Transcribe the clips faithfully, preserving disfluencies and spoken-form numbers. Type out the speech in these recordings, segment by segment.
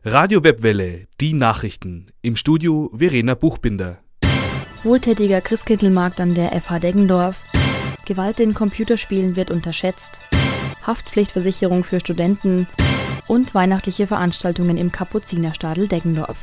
Radio Webwelle, die Nachrichten. Im Studio Verena Buchbinder. Wohltätiger Christkindlmarkt an der F H Deggendorf. Gewalt in Computerspielen wird unterschätzt. Haftpflichtversicherung für Studenten. Und weihnachtliche Veranstaltungen im Kapuzinerstadel Deggendorf.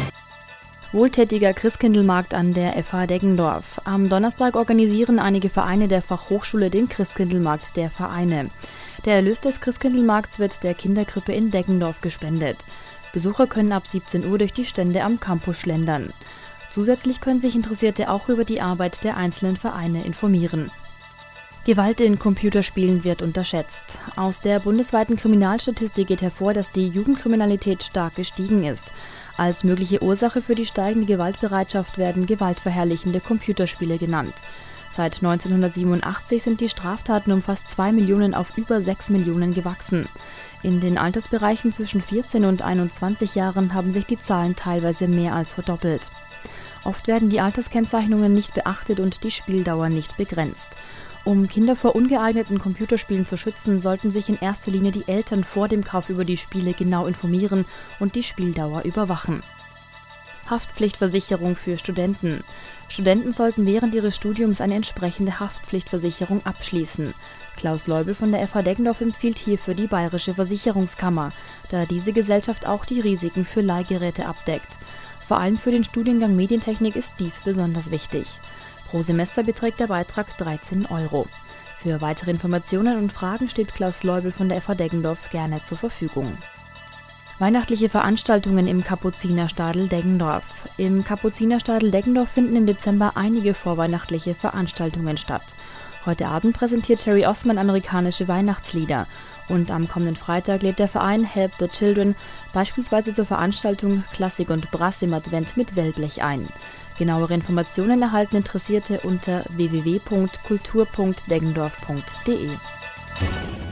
Wohltätiger Christkindlmarkt an der F H Deggendorf. Am Donnerstag organisieren einige Vereine der Fachhochschule den Christkindlmarkt der Vereine. Der Erlös des Christkindlmarkts wird der Kinderkrippe in Deggendorf gespendet. Besucher können ab siebzehn Uhr durch die Stände am Campus schlendern. Zusätzlich können sich Interessierte auch über die Arbeit der einzelnen Vereine informieren. Gewalt in Computerspielen wird unterschätzt. Aus der bundesweiten Kriminalstatistik geht hervor, dass die Jugendkriminalität stark gestiegen ist. Als mögliche Ursache für die steigende Gewaltbereitschaft werden gewaltverherrlichende Computerspiele genannt. Seit neunzehnhundertsiebenundachtzig sind die Straftaten um fast zwei Millionen auf über sechs Millionen gewachsen. In den Altersbereichen zwischen vierzehn und einundzwanzig Jahren haben sich die Zahlen teilweise mehr als verdoppelt. Oft werden die Alterskennzeichnungen nicht beachtet und die Spieldauer nicht begrenzt. Um Kinder vor ungeeigneten Computerspielen zu schützen, sollten sich in erster Linie die Eltern vor dem Kauf über die Spiele genau informieren und die Spieldauer überwachen. Haftpflichtversicherung für Studenten. Studenten sollten während ihres Studiums eine entsprechende Haftpflichtversicherung abschließen. Klaus Leubel von der F H Deggendorf empfiehlt hierfür die Bayerische Versicherungskammer, da diese Gesellschaft auch die Risiken für Leihgeräte abdeckt. Vor allem für den Studiengang Medientechnik ist dies besonders wichtig. Pro Semester beträgt der Beitrag dreizehn Euro. Für weitere Informationen und Fragen steht Klaus Leubel von der F H Deggendorf gerne zur Verfügung. Weihnachtliche Veranstaltungen im Kapuzinerstadel Deggendorf. Im Kapuzinerstadel Deggendorf finden im Dezember einige vorweihnachtliche Veranstaltungen statt. Heute Abend präsentiert Terry Osman amerikanische Weihnachtslieder und am kommenden Freitag lädt der Verein Help the Children beispielsweise zur Veranstaltung Klassik und Brass im Advent mit Wellblech ein. Genauere Informationen erhalten Interessierte unter w w w punkt kultur punkt deggendorf punkt d e.